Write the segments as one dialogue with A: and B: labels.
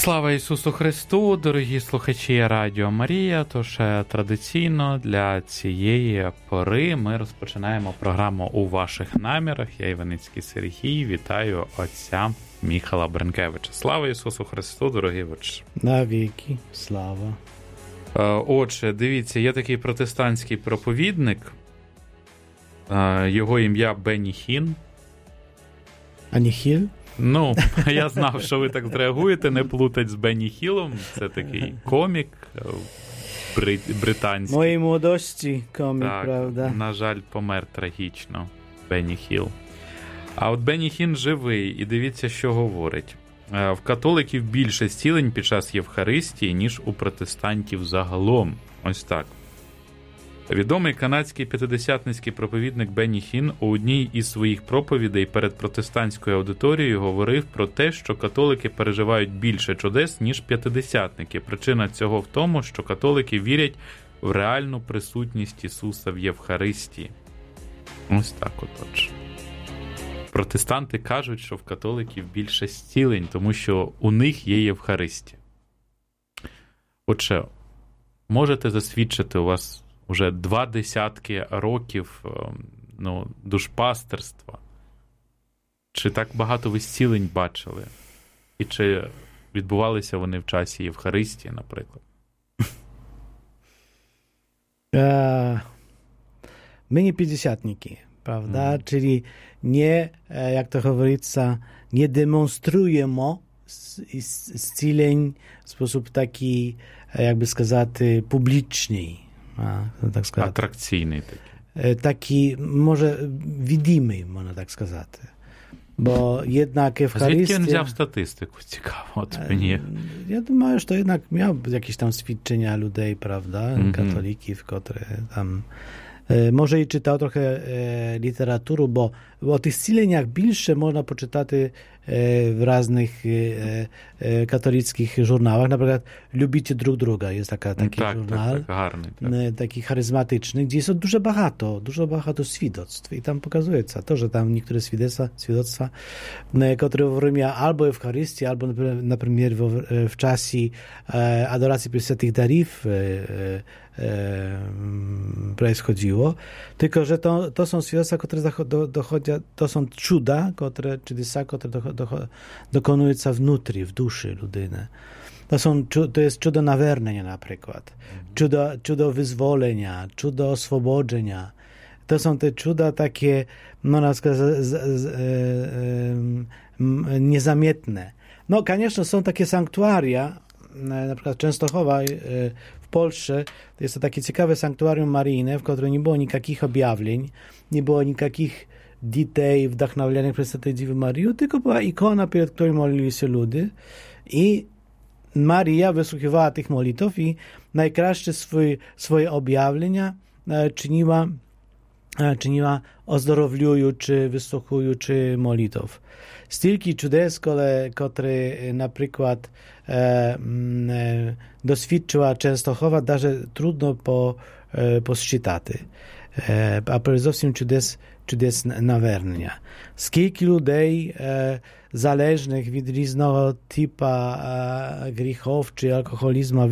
A: Слава Ісусу Христу, дорогі слухачі Радіо Марія. Тож традиційно для цієї пори ми розпочинаємо програму «У ваших намірах». Я, Іваницький Сергій, вітаю отця Міхала Бренкевича. Слава Ісусу Христу, дорогі отче.
B: Навіки, слава.
A: Отже, дивіться, є такий протестантський проповідник, його ім'я Бенні Хін.
B: Аніхіль?
A: Ну, я знав, що ви так зреагуєте, не плутать з Бенні Хілом. Це такий комік британський.
B: Моїй молодості комік,
A: так,
B: правда.
A: На жаль, помер трагічно Бенні Хіл. А от Бенні Хін живий, і дивіться, що говорить. В католиків більше зцілень під час Євхаристії, ніж у протестантів загалом. Ось так. Відомий канадський п'ятидесятницький проповідник Бенні Хін у одній із своїх проповідей перед протестантською аудиторією говорив про те, що католики переживають більше чудес, ніж п'ятидесятники. Причина цього в тому, що католики вірять в реальну присутність Ісуса в Євхаристії. Ось так отож. Протестанти кажуть, що в католиків більше зцілень, тому що у них є Євхаристія. Отже, можете засвідчити, у вас уже 20 років душпастерства. Чи так багато ви зцілень бачили? І чи відбувалися вони в часі Євхаристії, наприклад?
B: Ми не п'ятдесятники, правда? Czyli nie, jak to говориться, nie demonstrujemy zcілень в sposób taki, jakby сказати, публічний. Так сказати.
A: Атракційний такий.
B: Такий, може, відомий, можна так сказати. Бо єднак Євхаристія...
A: Звідки він взяв статистику? Цікаво, от мені.
B: Я думаю, що jednak miał jakieś tam свідчення людей, правда, католиків, котрі там... Może i czytał trochę literaturу, bo o tych zcileniach більше можна почитати w różnych katolickich żurnałach. Na przykład Lubicie drug druga jest taki żurnal, taki charyzmatyczny, gdzie jest dużo багато świadectw. I tam pokazuje to, że tam niektóre świadectwa, które w Rzymie albo Eucharystii, albo na przykład w czasie adoracji Prесвятых darów происходило, tylko że to są świadectwa, które dochodzą, to są cuda, czudesa, które dokonują się w duszy ludyny. To jest cudo nawernienia na przykład, cudo wyzwolenia, cudo oswobodzenia. To są te cuda takie, na przykład niezamietne. No, конечно, są takie sanktuaria, na przykład Częstochowa w Polsce, to jest to takie ciekawe sanktuarium maryjne, w którym nie było nikakich objawień, nie było nikakich dzieci wdохновленных przez tej Dziewy Marii, tylko była ikona, przed którą modlili się ludzie i Maria wysłuchiwała tych modlitw i najkraszcze swoje objawienia czyniła ozdrowlujący, wysłuchujący modlitw. Стільки чудес, котрі, наприклад, досвідчила Częstochowa, навіть трудно посчитати. А перед зовсім чудес навернення. Скільки людей залежних від різного типу гріхів чи алкоголізму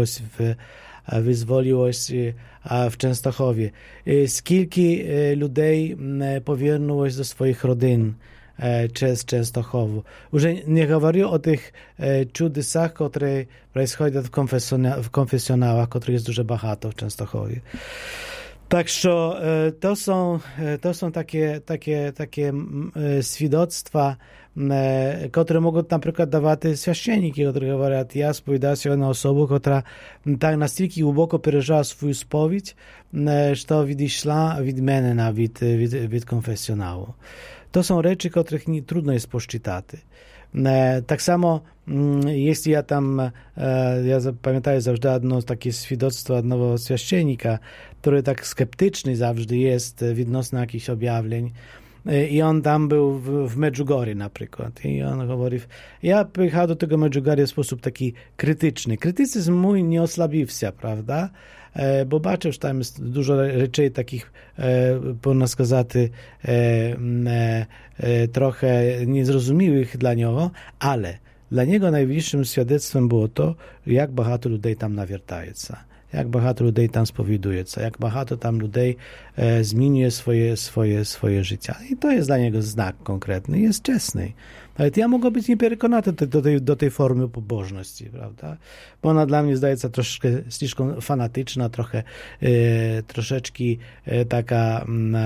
B: wyzwoliłoś w Częstochowie. Скільки людей poвернулось do swoich rodzin przez Częstochową. Już nie говорю o tych czudesach, które происходят w konfesjonałach, których jest dużo багато w Częstochowie. Tak, że to są takie świadectwa, które mogą na przykład dawać święcieniki, które mówią, ja spowiadam się na osobę, która tak настільки głęboko przeżyła swoją spowiedź, że wyszła od mnie nawet od konfesjonału. To są rzeczy, których trudno jest poszczytać. Tak samo, jeśli ja pamiętam zawsze jedno takie świadectwo jednego święcennika, który tak skeptyczny zawsze jest odnośnie jakichś objawień. I on tam był w Medjugorje na przykład. I on mówi, ja pojechałem do tego Medjugorje w sposób taki krytyczny. Krytycyzm mój nie osłabił się, prawda? Bo бачив, що там дуже речей таких, можна сказати, трохи незрозумілих для нього, але Dla niego najbliższym świadectwem było to, jak багато людей tam nawiertaється, jak багато людей tam sповідується, jak багато tam людей zmieniuje swoje życie. I to jest dla niego znak konkretny, jest czesny. Nawet ja mogę być nieprzekonany do tej formy pobożności, prawda? Bo ona dla mnie zdaje się troszkę слишком fanatyczna, troszeczkę taka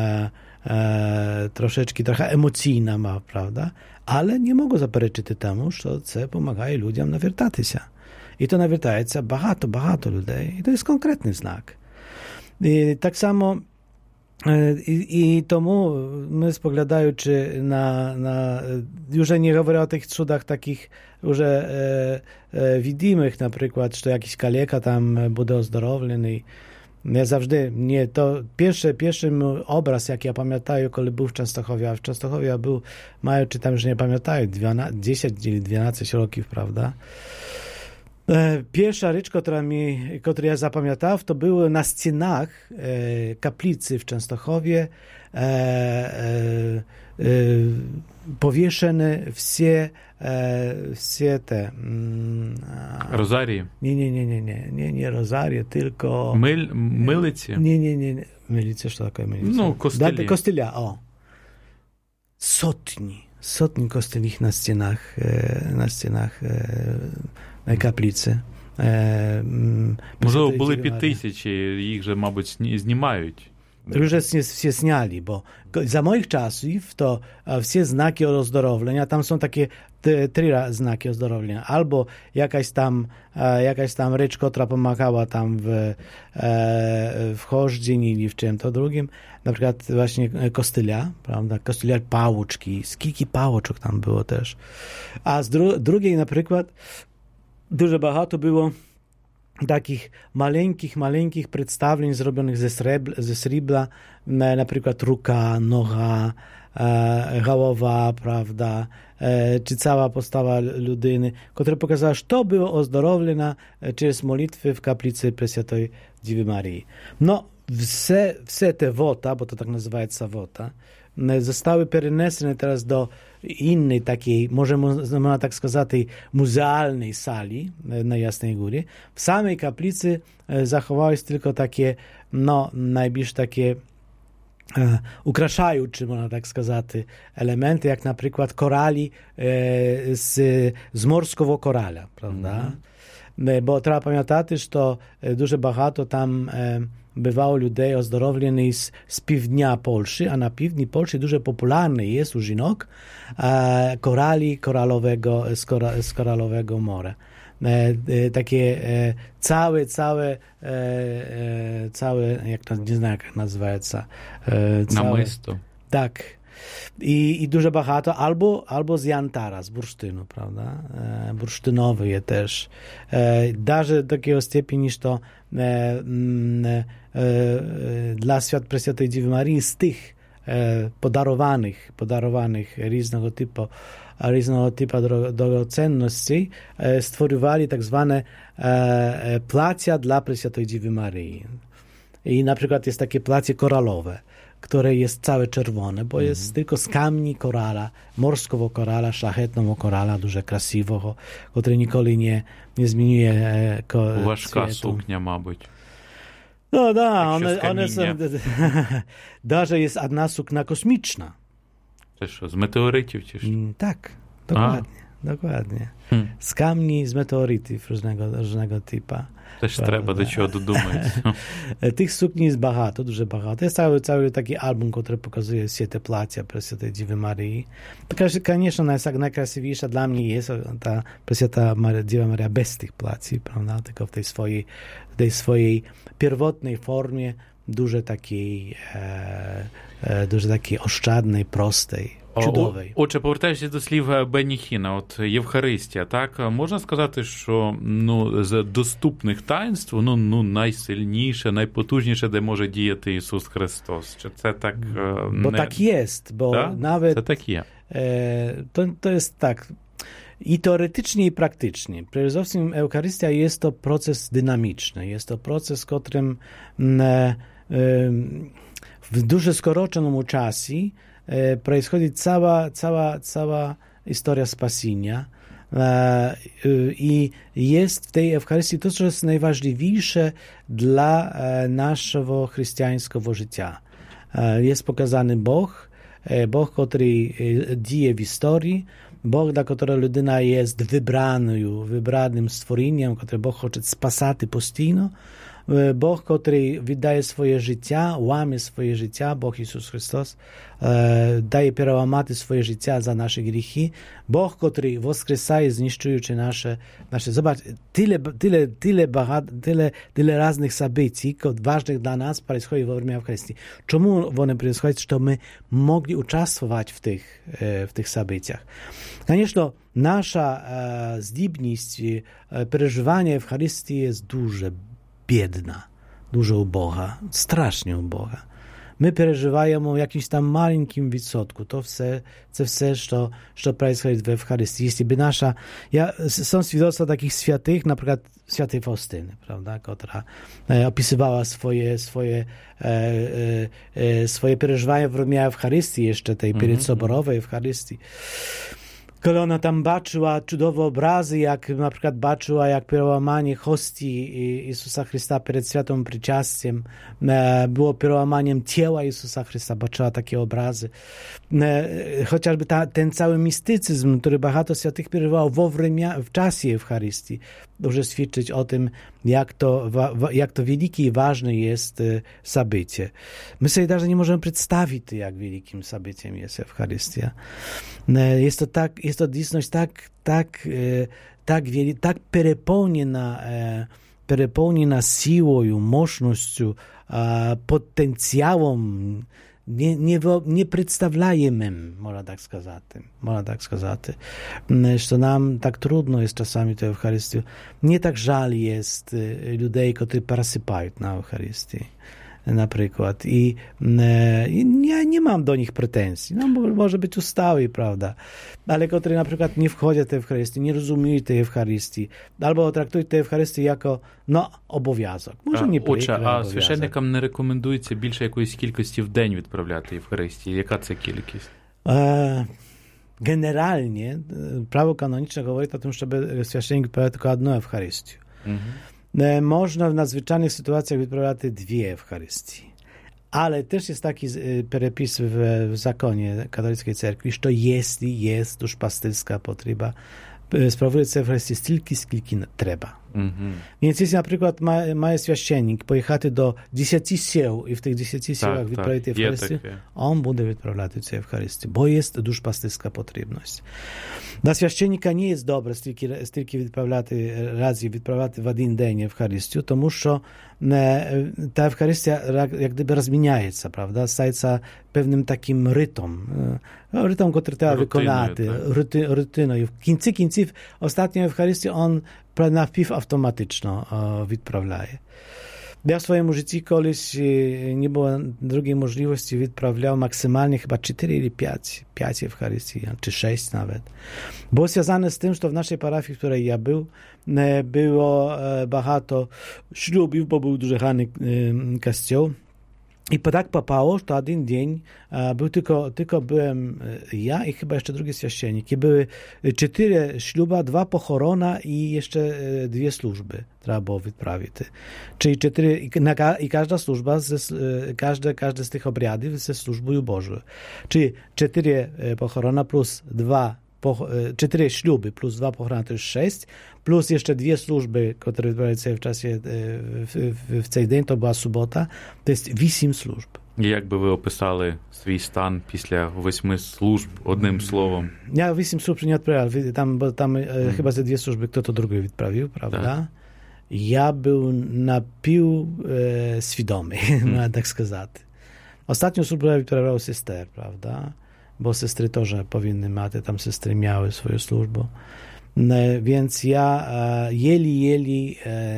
B: trochę emocійna ma, prawda? Ale nie mogę zaperyczyć temu, że це допомагає ludziom nawiertатися. I to nawiertaється багато людей. I to jest konkretny znak. I tak samo i tomu my spoglądaючи już nie mówię o tych cudach takich już widimych, na przykład, że jakiś kaleka tam będzie ozdrowlony. Ja zawsze, to pierwszy obraz, jaki ja pamiętam, kiedy był w Częstochowie, a w Częstochowie był, mają, czy tam już nie pamiętają, 10 czy 12 roków, prawda? Pierwsza rzecz, którą ja zapamiętałem, to były na ścianach kaplicy w Częstochowie powieszone wszystkie te...
A: Rozarii?
B: Nie rozarie, tylko...
A: Mylicy?
B: Nie. Mylice, co takie mylice?
A: No, kostyli.
B: Kostylia, o. Sotni kostyli na ścianach kaplicy.
A: Можливо, були під 1000, їх же, мабуть, знімають.
B: Już się zniali, bo za moich czasów to wszystkie znaki ozdrowienia, tam są takie 3 znaki ozdrowienia. Albo jakaś tam rzecz, która pomagała tam w chodzeniu ili w czym to drugim. Na przykład właśnie kostylia, prawda? Kostylia pałuczki, skilki pałuczek tam było też. A z drugiej na przykład dużo багато było takich maleńkich przedstawień zrobionych ze srebra, na przykład ruka, noga, głowa, prawda, czy cała postawa ludyny, która pokazała, że to było ozdrowione przez modlitwy w kaplicy Prесвятої Dziewy Maryi. No, все te wota, bo to tak nazywa się wota, zostały przenesone teraz do innej takiej, można tak сказати, muzealnej sali na Jasnej Górze. W samej kaplicy zachowały się tylko takie, najbliższe takie ukraszające, można tak сказати, elementy, jak na przykład korali z morskiego korala, prawda? Bo trzeba pamiętać, że to дуже багато tam bywało ludzi ozdrowionych z południa Polski, a na południu Polski dużo popularny jest u żonok korali z koralowego morza. Takie całe, jak to, nie znam jak nazywa się.
A: Namysто.
B: Tak. I dużo багато, albo z jantara, z bursztynu, prawda? Bursztynowy je też. Даже do takiego stopnia, że to dla świat Prесвятої Dziewy Maryi z tych podarowanych różnego typu drogocenności stworywali tak zwane placia dla Prесвятої Dziewy Maryi. I na przykład jest takie placie koralowe, które jest całe czerwone, bo jest tylko z kamieni korala, morskiego korala, szlachetnego korala, dużo krasiwego, który nigdy nie zmieniuje
A: Важка suknia ma być.
B: No da, one są... Даже jest jedna sukna kosmiczna.
A: Це що, з meteorytów czy?
B: Tak, dokładnie. Z kamieni, z meteorytów różnego typu.
A: Też trzeba do czego dodumać.
B: Tych sukni jest багато, дуже багато. Jest cały taki album, który pokazuje все te placia Prесвятої Dziewy Maryi. Конечно, najkrasiwsza dla mnie jest ta Prесвята Dziewa Maria bez tych placi, prawda? Tylko w tej swojej pierwotnej formie, dużo takiej oszczędnej, prostej, чудовий.
A: Отже, повертаючись до слів Бенні Хінна, от Євхаристія, так, можна сказати, що з доступних таїнств, найсильніше, найпотужніше, де може діяти Ісус Христос? Чи це так?
B: Bo tak jest, bo
A: tak?
B: nawet...
A: To tak jest.
B: To jest tak. I teoretycznie, i praktycznie. Przede wszystkim Eucharystia jest to proces dynamiczny. Jest to proces, w którym w dużo skróconym czasie происходит cała historia spasienia. I jest w tej Eucharystii to, co jest najważniejsze dla naszego chrześcijańskiego życia. Jest pokazany Bóg, który dzieje w historii, Bóg, dla którego ludyna jest wybranym stworzeniem, które Bóg chce spasać postійно, Bóg, który wydaje swoje życie, łamie swoje życie, Bóg Jezus Chrystus daje przełamać swoje życie za nasze grzechy, Bóg, który woskrzesaje, zniszczując nasze. Zobacz, tyle różnych zabytków, ważnych dla nas, происходит во время Eucharystii. Czemu one происходят, że my mogli uczestniczyć w tych zabytkach? Конечно, nasza zdібність przeżywania Eucharystii jest biedna, dużo uboga, strasznie uboga. My przeżywamy o jakimś tam maleńkim відсотку. To wszystko, co происходит w Eucharystii. Jeśli by są świadectwa takich świętych, na przykład świętej Faustyny, prawda, która opisywała swoje przeżywania w ramach Eucharystii, jeszcze tej przedsoborowej Eucharystii. Kiedy ona tam baczyła cudowe obrazy, jak na przykład baczyła, jak przełamanie hostii Jezusa Chrysta przed świętym przyczastiem było przełamaniem ciała Jezusa Chrysta, baczyła takie obrazy. Chociażby ten cały mistycyzm, który bardzo świętych przeżywał w czasie Eucharystii, może świadczyć o tym, jak to wielkie i ważne jest zabycie. My sobie даже nie możemy przedstawić, jak wielkim zabyciem jest Eucharystia. Jest to dysność tak perepełniona siłą, mocnością, potencjałem, nie przedstawiajemy, można tak сказати, że nam tak trudno jest czasami tę Eucharystię. Nie tak żal jest ludzi, którzy parasypają na Eucharystii, na przykład. I ja nie mam do nich pretensji. No, może być ustały, prawda? Ale którzy na przykład nie wchodzą w tę Eucharystię, nie rozumieją tej Eucharystii, albo traktują tę Eucharystię jako obowiązek. Może nie
A: Отже, а священникам не рекомендується більше якоїсь кількості в день відправляти Євхаристії? Яка це кількість?
B: Generalnie prawo kanoniczne mówi o tym, żeby święcennik wyprawiał tylko jedną Eucharystię. Można w nadzwyczajnych sytuacjach wyprawiać dwie Eucharystie. Ale też jest taki przepis w zakonie katolickiej cerkwi, że jeśli jest duszpasterska potrzeba, sprawując Eucharystię stільки, скільки trzeba. Więc jeśli na przykład ma święcennik pojechać do 10 sieł i w tych 10 siłach wyprawić Eucharystię, on będzie wyprawiać tę Eucharystię, bo jest duszpasterska potrzebność. Dla święcennika nie jest dobre stільки wyprawiać w jeden dzień Eucharystię, to muszą ta Eucharystia jak gdyby rozmieniaється, prawda? Staje się pewnym takim rytmem, który trzeba wykonać, rutyną. I w końcu ostatnią Eucharystię on napływ automatyczno wyprawiaje. Ja w swoim życiu kiedyś nie było drugiej możliwości, wyprawiał maksymalnie chyba 4 или 5 Eucharystii, czy 6 nawet. Było związane z tym, że w naszej parafii, w której ja był, było bardzo ślubów, bo był duży kościół. I tak papało, że jeden dzień był tylko byłem ja i chyba jeszcze drugi święcennik. I były 4 śluba, 2 pochorona i jeszcze 2 służby trzeba było wyprawić. Czyli 4, i każda służba, każdy z tych obrядów ze służbą Bożą. Czyli 4 pochorona plus 4 śluby plus 2 pochorona to już 6, plus jeszcze 2 służby, które wyprawiały w czasie w цей день, to była sobota, to jest 8 służb.
A: І як би ви описали свій стан після 8 служб одним словом?
B: Ja 8 służb nie odprawiał, bo tam chyba ze 2 służby kto to drugi wyprawił, prawda? Tak. Ja był świadomy, tak сказати. Ostatnią służbę wyprawiał sester, prawda? Bo sestry też powinny mieć, tam sestry miały swoją służbę. Więc ja jeli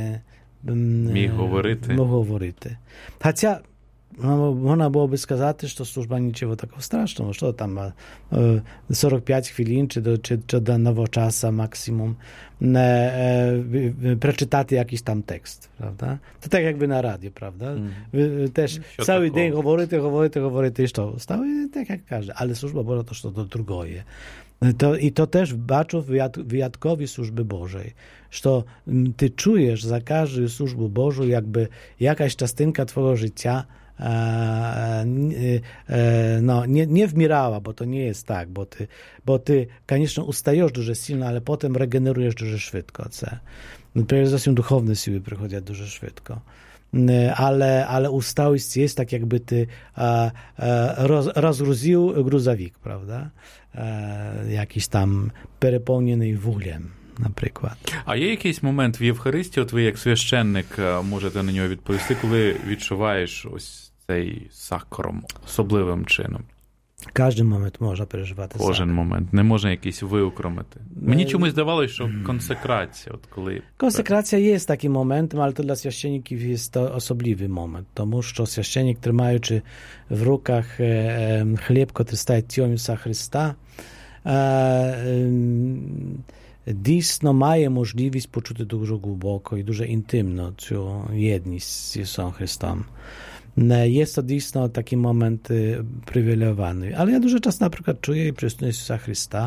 B: mógł говорити. Хоча można byłoby сказать, że służba niczego takiego strasznego, że tam ma 45 chwilin, czy do nowoczasu maksimum przeczytać jakiś tam tekst, prawda? To tak jakby na radio, prawda? Też cały dzień говорити, i to stało tak jak każdy, ale służba była to, że to drugie. I to też bачу wyjątkowi służby Bożej, że ty czujesz za każdą służbę Bożą, jakby jakaś частинка twojego życia nie wmierała, bo to nie jest tak, bo ty, конечно, ustajesz dużo silno, ale potem regenerujesz dużo szybko. Przede wszystkim duchowne siły przychodzą dużo szybko. Ale ustałość jest tak, jakby ty rozgruził gruzowik, prawda? Jakiś tam переповнений вуглем, наприклад.
A: А є якийсь момент в Євхаристії, от ви як священник можете на нього відповісти, коли відчуваєш ось цей сакром особливим чином?
B: Кожен момент можна переживати.
A: Кожен момент. Не можна якийсь виокремити. Мені чомусь здавалося, що консекрація, от коли...
B: Konsekracja jest takim momentem, ale to dla święcenników jest to osobliwy moment, тому що священник, тримаючи в руках хліб, котрий стає тілом Ісуса Христа, дійсно має можливість почути дуже глибоко і дуже інтимно цю єдність з Ісусом Христом. Jest to dійсно taki moment przywilejowany. Ale ja dużo czasu na przykład czuję przystojność Jezusa Chrysta,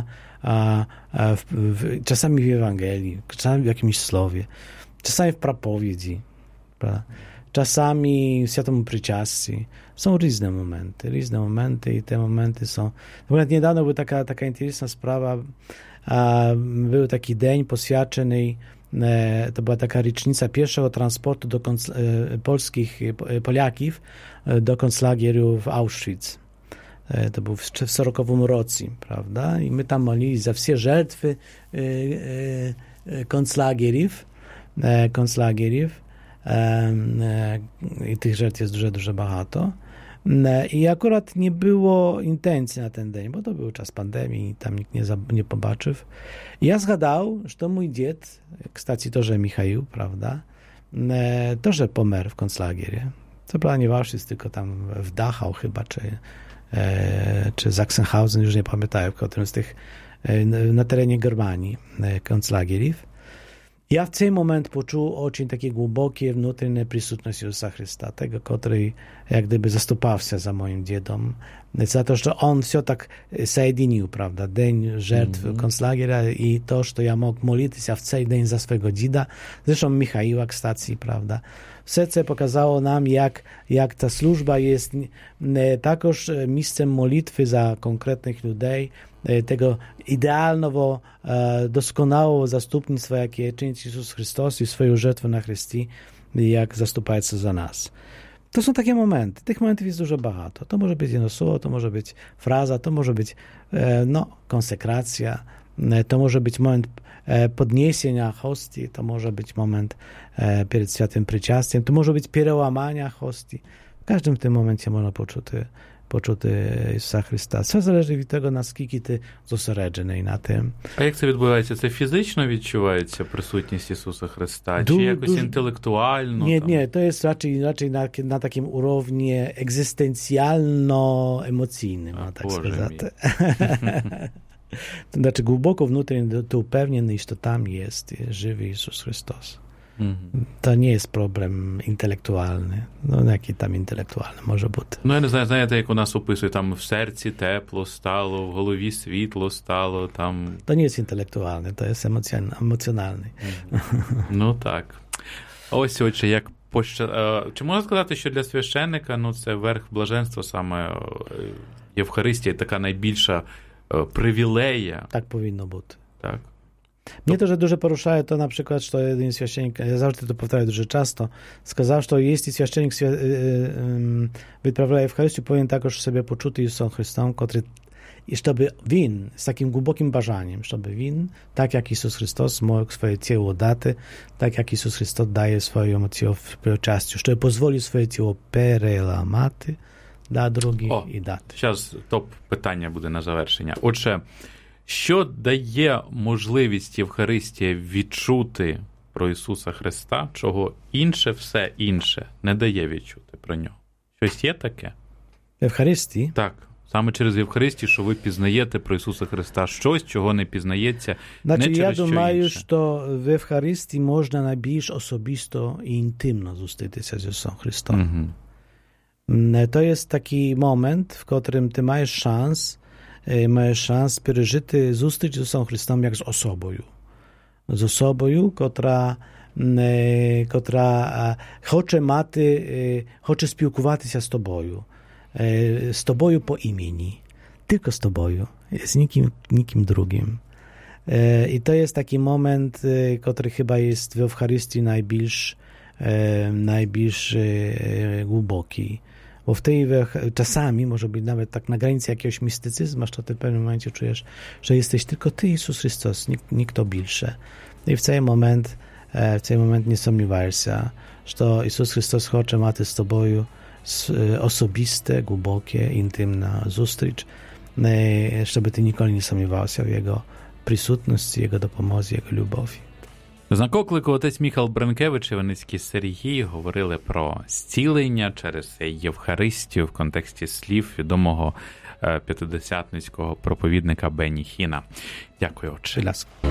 B: czasami w Ewangelii, czasami w jakimś słowie, czasami w prapowiedzi, czasami w Świętym Przyczasті. Są różne momenty i te momenty są... Nawet niedawno była taka interesna sprawa, był taki dzień poświęcony. To była taka rocznica pierwszego transportu polskich Polaków do konцлагерю w Auschwitz. To był w 40 roku, prawda? I my tam molili za wszystkie żertwy konцлагерів. I tych żertw jest dużo, dużo багато. I akurat nie było intencji na ten dzień, bo to był czas pandemii i tam nikt nie pobaczył. I ja zgadał, że to mój dziad, kstacji to, że Michał, prawda, to, że pomerł w konцлагерze. Co prawda nie Auschwitz, tylko tam w Dachau chyba, czy Sachsenhausen, już nie pamiętam, w którym z tych, na terenie Germanii konцлагерів. Ja w ten moment poczuł очень takie głębokie wewnętrzne присутność Jezusa Chrysta, tego, który jak gdyby zastupał się za moim dziedom, za to, że on все tak соединил, prawda, dzień żertw konцлагеря i to, że ja mógł modlić się w cały dzień za swego dzieda, zresztą Michała, kstacji, prawda. Serce pokazało nam, jak ta służba jest takoż miejscem modlitwy za konkretnych ludzi, tego idealnego, doskonałego zastupnictwa, jakie czyni Jezus Chrystus i swoją żertwę na Chrystii, jak zastupający za nas. To są takie momenty. Tych momentów jest dużo багато. To może być jedno słowo, to może być fraza, to może być konsekracja, to może być moment podniesienia hostii, to może być moment przed Świętym Przyczastiem, to może być przełamania hostii. W każdym tym momencie można poczuć Ісуса Христа. Це залежить від того, наскільки ти зосереджений на тим.
A: А як це відбувається? Це фізично відчувається присутність Ісуса Христа? Чи якось інтелектуально?
B: Ні, то є raczej на такому уровні egzystencjalno-emocійnym, tak сказати. To znaczy głęboko внутрішньо ty upewniony, że tam jest żywy Jezus Chrystus. To nie jest problem intelektualny. No, jaki tam intelektualny może być?
A: Ну, я не знаю, знаєте, як у нас описують, там в серці тепло стало, в голові світло стало, там...
B: To nie jest intelektualny, to jest emocjonalny.
A: Ну, так. Ось, отже, як чи можна сказати, що для священника, ну, це верх блаженства саме Євхаристія, така найбільша привілея?
B: Tak powinno być.
A: Tak.
B: Mnie to, że dużo poruszaje, to na przykład, że jeden święcennik, ja zawsze to powtarzam dużo często, сказав, że jeśli święcennik wyprawia Ewcharystię, powinien także sobie poczuć Jezusem Chrystusem, który, i żeby win, z takim głębokim bażaniem, żeby win, tak jak Jezus Chrystus mógł swoje ciało dać, tak jak Jezus Chrystus daje swoje ciało w przyczastju, żeby pozwolił swoje ciało переламać dla drugich i dać.
A: Зараз топ-питання буде на завершення. Отже, що дає можливість Євхаристія відчути про Ісуса Христа, чого все інше не дає відчути про нього? Щось є таке?
B: Євхаристії?
A: Так. Саме через Євхаристію, що ви пізнаєте про Ісуса Христа щось, чого не пізнається, не через що інше.
B: Я думаю, що в Євхаристії можна найбільш особисто і інтимно зустрітися з Ісусом Христом. To jest taki moment, w którym ty masz szans маєш шанс пережити зустріч з Ісусом Христом як з особою. З особою, котра хоче спілкуватися з тобою по імені. Tylko z tobою, z nikim drugim. I to jest taki moment, który chyba jest w Eucharystii najbliższy głęboki. Bo w tej czasami może być nawet tak na granicy jakiegoś mistycyzmu, że ty w pewnym momencie czujesz, że jesteś tylko ty, Jezus Chrystus, nikt bliższy. I w cały moment nie sądziwasz się, że Jezus Chrystus chce mieć z tobą osobiste, głębokie, intymne zustryć, żeby ty nikogo nie sądziwał się w Jego присутності, Його допомозі, Його любові.
A: На оклику отець Міхал Бренкевич і Іваницький Сергій говорили про зцілення через Євхаристію в контексті слів відомого п'ятидесятницького проповідника Бенні Хіна. Дякую, отче.